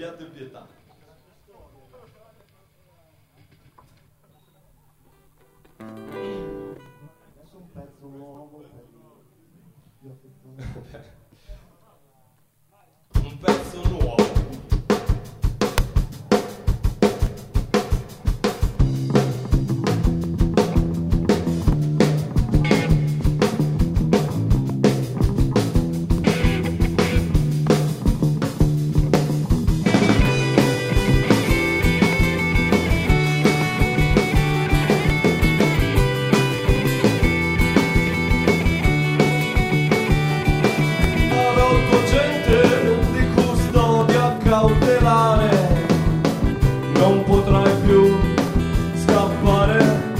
abbiate pietà. Adesso un pezzo nuovo per gli affezionati. Un pezzo nuovo. Non potrai più scappare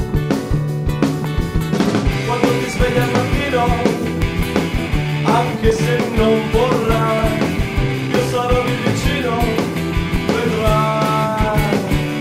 quando ti svegli al mattino, anche se non vorrai, io sarò lì vicino, vedrai.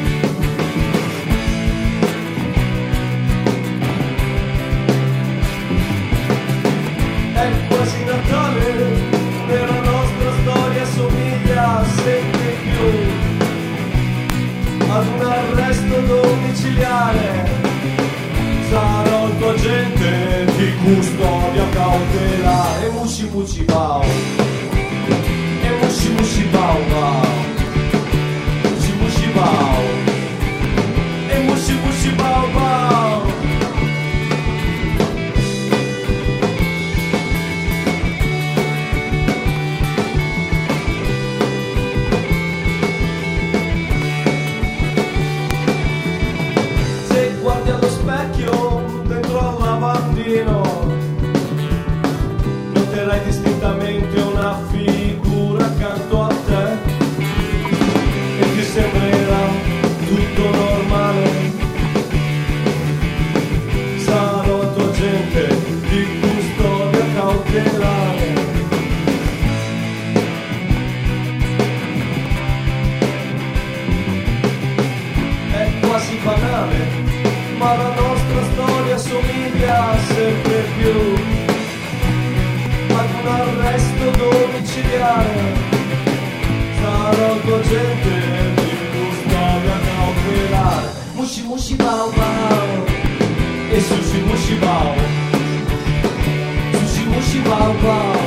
È quasi Natale e la nostra storia somiglia sempre più ad un arresto domiciliare. Sarò il tuo agente di custodia cautelare. Mushi mushi bao, e mushi mushi bao bao, mushi mushi bao, e mushi mushi bao bao. Dentro al lavandino noterai distintamente una figura accanto a te e ti sembrerà tutto normale. Sarò il tuo agente di custodia cautelare. È quasi banale, ma la nostra storia somiglia sempre più ad un arresto domiciliare. Sarò il tuo agente di custodia cautelare. Mushi mushi bao bao, e sushi mushi bao, sushi mushi bao bao.